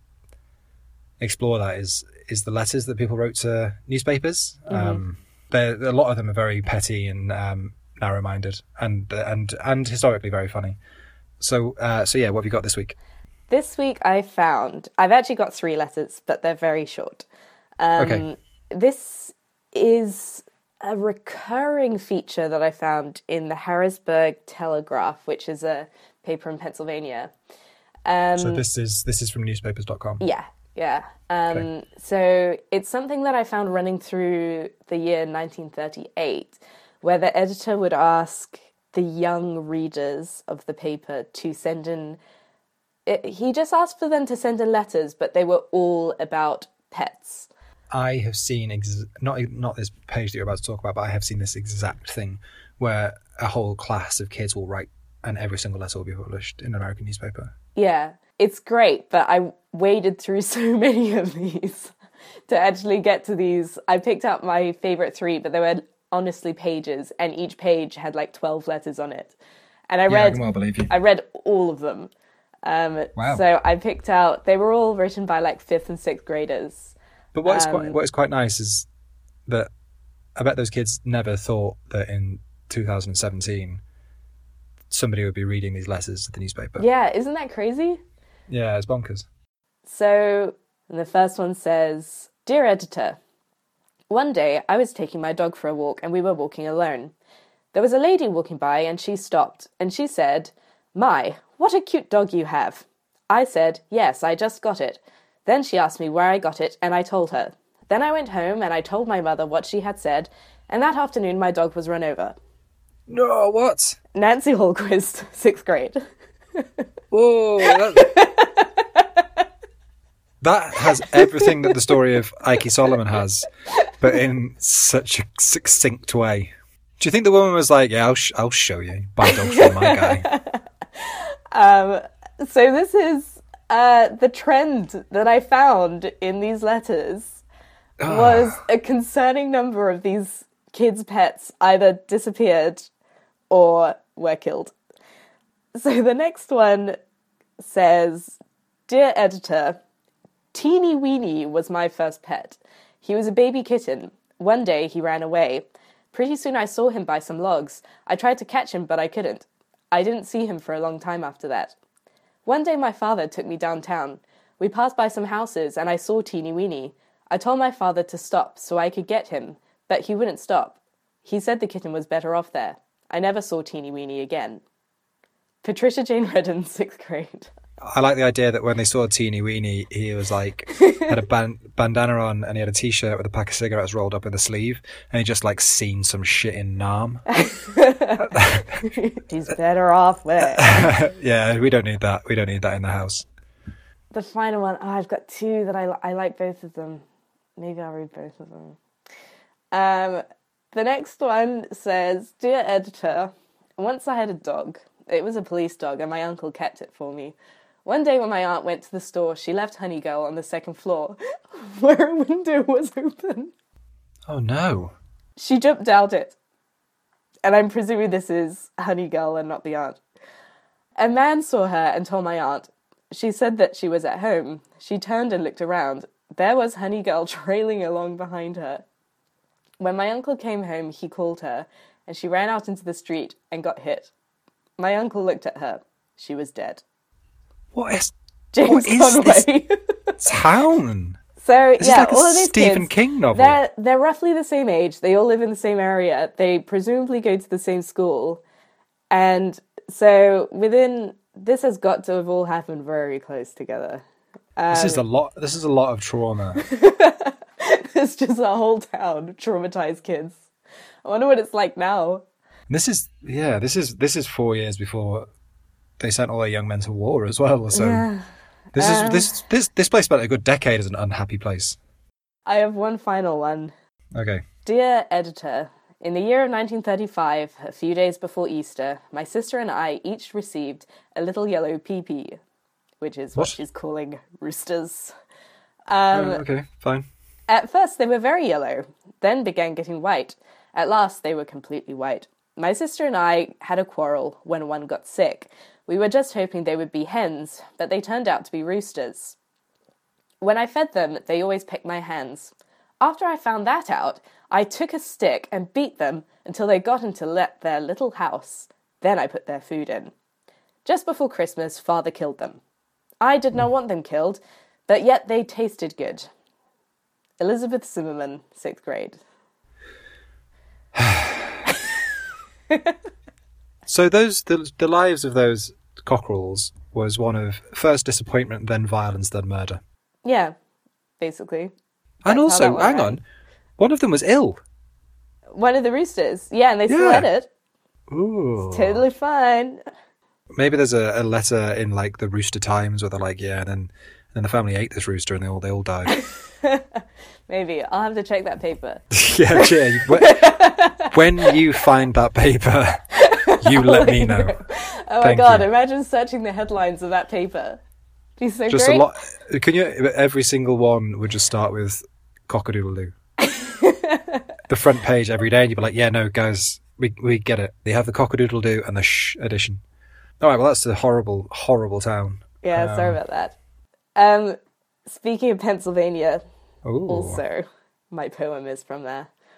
explore that is is the letters that people wrote to newspapers. Mm-hmm. Um, a lot of them are very petty and um, narrow-minded, and and and historically very funny. So uh, so yeah, what have you got this week? This week I found I've actually got three letters, but they're very short. Um, okay. This is a recurring feature that I found in the Harrisburg Telegraph, which is a paper in Pennsylvania. Um, so this is this is from newspapers dot com. Yeah, yeah. Um, okay. So it's something that I found running through the year nineteen thirty-eight, where the editor would ask the young readers of the paper to send in... It, he just asked for them to send in letters, but they were all about pets. I have seen, ex- not not this page that you're about to talk about, but I have seen this exact thing where a whole class of kids will write and every single letter will be published in an American newspaper. Yeah, it's great, but I waded through so many of these to actually get to these. I picked out my favourite three, but they were honestly pages, and each page had like twelve letters on it. And I yeah, read, I can well believe you. I read all of them. Um, wow. So I picked out, they were all written by like fifth and sixth graders. But what is um, quite what is quite nice is that I bet those kids never thought that in two thousand seventeen somebody would be reading these letters to the newspaper. Yeah, isn't that crazy? Yeah, it's bonkers. So, the first one says, Dear Editor, one day I was taking my dog for a walk and we were walking alone. There was a lady walking by and she stopped and she said, My, what a cute dog you have. I said, yes, I just got it. Then she asked me where I got it and I told her. Then I went home and I told my mother what she had said, and that afternoon my dog was run over. No, what? Nancy Hallquist, sixth grade. Whoa, that... that has everything that the story of Ike Solomon has, but in such a succinct way. Do you think the woman was like, yeah, I'll, sh- I'll show you. Buy dogs from my guy. Um, so this is uh, the trend that I found in these letters was a concerning number of these kids' pets either disappeared or were killed. So the next one says, Dear Editor, Teeny Weeny was my first pet. He was a baby kitten. One day he ran away. Pretty soon I saw him by some logs. I tried to catch him, but I couldn't. I didn't see him for a long time after that. One day my father took me downtown. We passed by some houses and I saw Teeny Weeny. I told my father to stop so I could get him, but he wouldn't stop. He said the kitten was better off there. I never saw Teeny Weeny again. Patricia Jane Redden, sixth grade. I like the idea that when they saw Teeny Weeny, he was like, had a ban- bandana on and he had a t-shirt with a pack of cigarettes rolled up in the sleeve, and he just like seen some shit in Nam. He's better off there. Yeah, we don't need that. We don't need that in the house. The final one, oh, I've got two that I, I like both of them. Maybe I'll read both of them. Um, the next one says, Dear Editor, once I had a dog. It was a police dog and my uncle kept it for me. One day when my aunt went to the store, she left Honey Girl on the second floor, where a window was open. Oh no. She jumped out it. And I'm presuming this is Honey Girl and not the aunt. A man saw her and told my aunt. She said that she was at home. She turned and looked around. There was Honey Girl trailing along behind her. When my uncle came home, he called her, and she ran out into the street and got hit. My uncle looked at her. She was dead. What is, James what is Conway. this town? So, This yeah, is like all a of these Stephen kids, King novel. They're, they're roughly the same age. They all live in the same area. They presumably go to the same school. And so within... This has got to have all happened very close together. Um, This is a lot. This is a lot of trauma. It's just a whole town of traumatized kids. I wonder what it's like now. This is yeah. This is this is four years before they sent all their young men to war as well. So Yeah. this Uh, is this this this place spent a good decade as an unhappy place. I have one final one. Okay. Dear Editor, in the year of nineteen thirty-five, a few days before Easter, my sister and I each received a little yellow pee-pee, which is what, What? she's calling roosters. Um, Oh, okay. Fine. At first they were very yellow, then began getting white. At last they were completely white. My sister and I had a quarrel when one got sick. We were just hoping they would be hens, but they turned out to be roosters. When I fed them, they always picked my hands. After I found that out, I took a stick and beat them until they got into le- their little house. Then I put their food in. Just before Christmas, Father killed them. I did not want them killed, but yet they tasted good. Elizabeth Zimmerman, sixth grade. So those the the lives of those cockerels was one of first disappointment, then violence, then murder. Yeah, basically. And That's how also, that one hang ran. on, one of them was ill. One of the roosters. Yeah, and they still Yeah. had it. Ooh. Totally fine. Maybe there's a, a letter in like the Rooster Times where they're like, yeah, and then then the family ate this rooster and they all they all died. Maybe. I'll have to check that paper. Yeah, yeah. When, when you find that paper, you let me know. Oh my Thank god, you. imagine searching the headlines of that paper. Be so Just great. a lot. Can you? Every single one would just start with cock-a-doodle-doo. The front page every day, and you'd be like, "Yeah, no, guys, we we get it. They have the cock-a-doodle-doo and the shh edition." All right, well, that's a horrible, horrible town. Yeah, sorry Um, about that. Um, speaking of Pennsylvania, Ooh. also, my poem is from there.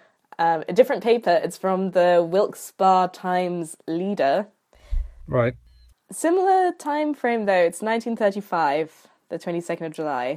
Um, a different paper. It's from the Wilkes-Barre Times Leader. Right. Similar time frame though. It's nineteen thirty-five, the twenty-second of July,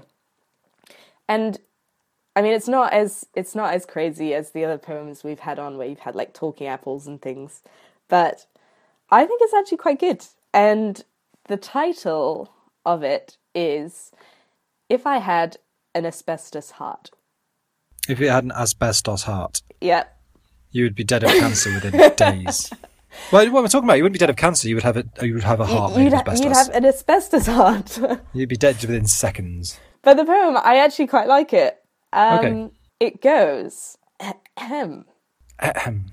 and I mean it's not as it's not as crazy as the other poems we've had on where you've had like talking apples and things, but I think it's actually quite good. And the title of it is "If I Had an Asbestos Heart." If you had an asbestos heart, Yep. you would be dead of cancer within days. Well, what we're talking about, you wouldn't be dead of cancer. You would have a you would have a heart you'd, made of ha- asbestos. you'd have an asbestos heart. You'd be dead within seconds. But the poem, I actually quite like it. Um, Okay. It goes, ahem. Ahem.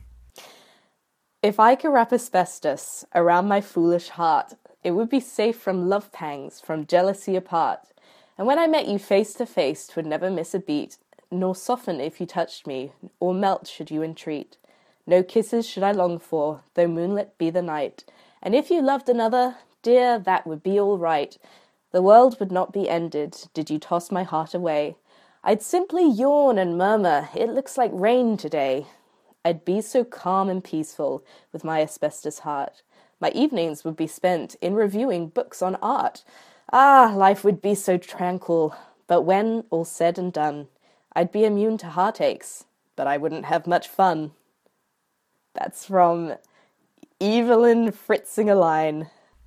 If I could wrap asbestos around my foolish heart, it would be safe from love pangs, from jealousy apart. And when I met you face to face, 'twould never miss a beat, nor soften if you touched me, or melt should you entreat. No kisses should I long for, though moonlit be the night. And if you loved another, dear, that would be all right. The world would not be ended, did you toss my heart away. I'd simply yawn and murmur, it looks like rain today. I'd be so calm and peaceful with my asbestos heart. My evenings would be spent in reviewing books on art. Ah, life would be so tranquil. But when all's said and done, I'd be immune to heartaches, but I wouldn't have much fun. That's from Evelyn Fritzinger-Line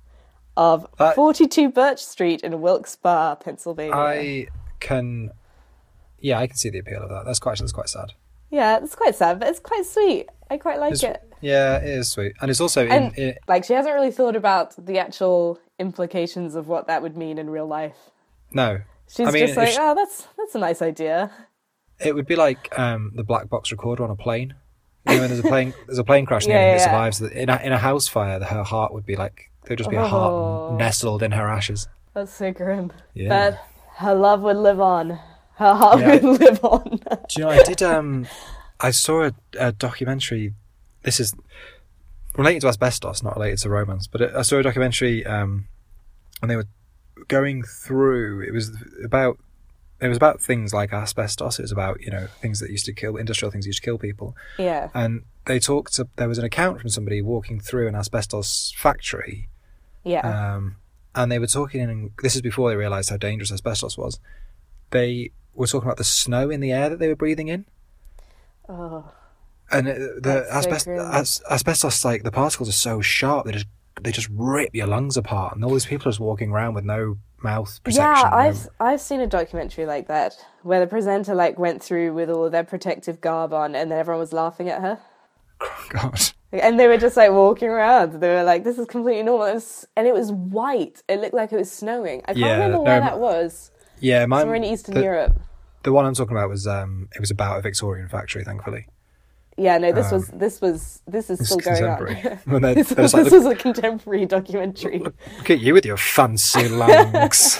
of That- forty-two Birch Street in Wilkes-Barre, Pennsylvania. I can, yeah, I can see the appeal of that. That's quite, that's quite sad. Yeah, it's quite sad, but it's quite sweet. I quite like It's, it. yeah, it is sweet, and it's also in, And, in like, she hasn't really thought about the actual implications of what that would mean in real life. no. She's I mean, just if like, she- oh, that's that's a nice idea. It would be like um, the black box recorder on a plane. You know, when there's a plane, there's a plane crash and Yeah, anything that yeah. survives. In a, in a house fire, her heart would be like there'd just be a Oh. heart nestled in her ashes. That's so grim. Yeah. But her love would live on. Her heart Yeah. would live on. Do you know? I did. Um, I saw a, a documentary. This is related to asbestos, not related to romance. But I saw a documentary, um, and they were going through. It was about. It was about things like asbestos. It was about, you know, things that used to kill, industrial things that used to kill people. Yeah. And they talked, to, there was an account from somebody walking through an asbestos factory. Yeah. Um, and they were talking, and this is before they realised how dangerous asbestos was. They were talking about the snow in the air that they were breathing in. Oh. And it, the That's so asbestos, grim. as, asbestos, like, the particles are so sharp, they just they just rip your lungs apart. And all these people are just walking around with no mouth protection. Yeah, no- I've I've seen a documentary like that where the presenter like went through with all of their protective garb on, and then everyone was laughing at her, God. and they were just like walking around. They were like, "This is completely normal," it was, and it was white. It looked like it was snowing. I can't Yeah, remember no, where my- that was. Yeah, my, Somewhere in Eastern the, Europe. the one I'm talking about was, um, it was about a Victorian factory, thankfully. Yeah, no, this Um, was this was this is It's still going on. contemporary. When they- this they was was, like, this was a contemporary documentary. Look at you with your fancy lungs.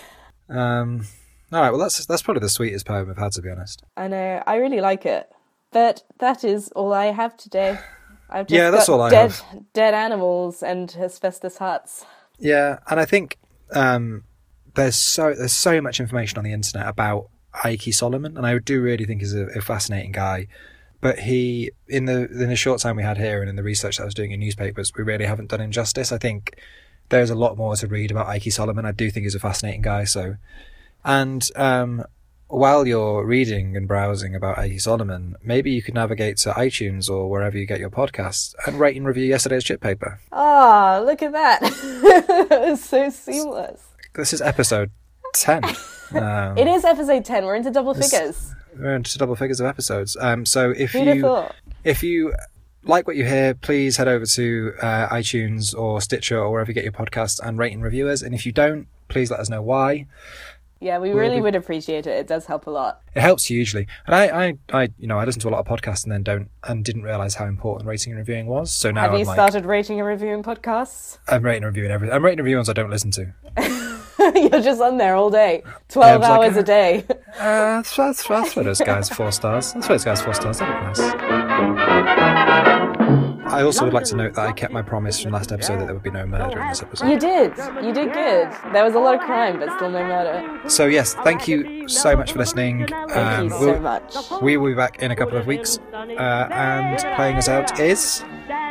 um, all right, well, that's that's probably the sweetest poem I've had, to be honest. I know, I really like it. But that is all I have today. I've just Yeah, that's got all I dead, have. dead animals and asbestos hearts. Yeah, and I think um, there's so there's so much information on the internet about Ike Solomon, and I do really think he's a, a fascinating guy. But he, in the in the short time we had here, and in the research that I was doing in newspapers, we really haven't done him justice. I think there's a lot more to read about Ike Solomon. I do think he's a fascinating guy. So, and um, while you're reading and browsing about Ike Solomon, maybe you could navigate to iTunes or wherever you get your podcasts and rate and review yesterday's chip paper. Ah, look at that. It was so seamless. This is episode ten. Um, It is episode ten. We're into double It's- figures. We're into double figures of episodes. Um, so if Who'd have you thought? if you like what you hear, please head over to uh, iTunes or Stitcher or wherever you get your podcasts and rate and review us. And if you don't, please let us know why. Yeah, we We'll really be- would appreciate it. It does help a lot. It helps hugely. And I, I, I, you know, I listen to a lot of podcasts and then don't and didn't realize how important rating and reviewing was. So now Have I'm you like, started rating and reviewing podcasts? I'm rating and reviewing everything. I'm rating and reviewing ones I don't listen to. You're just on there all day. twelve Yeah, I was like, hours a day. Uh, that's, that's, that's for those guys four stars. That's for those guys four stars. That'd be nice. I also would like to note that I kept my promise from last episode that there would be no murder in this episode. You did. You did good. There was a lot of crime, but still no murder. So yes, thank you so much for listening. Thank Um, you so we'll- much. We will be back in a couple of weeks. Uh, and playing us out is...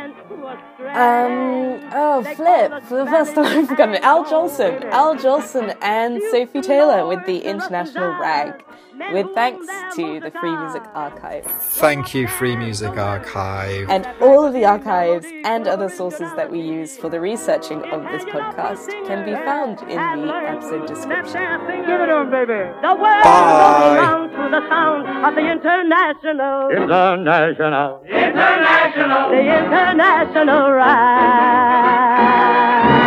Um, oh, flip. For the first time I've forgotten it. Al Jolson. Al Jolson and Sophie Taylor with the International Rag. With thanks to the Free Music Archive. Thank you, Free Music Archive. And all of the archives and other sources that we use for the researching of this podcast can be found in the episode description. Give it on, baby. The world Bye. belongs to the sound of the international. International. International. The international ride.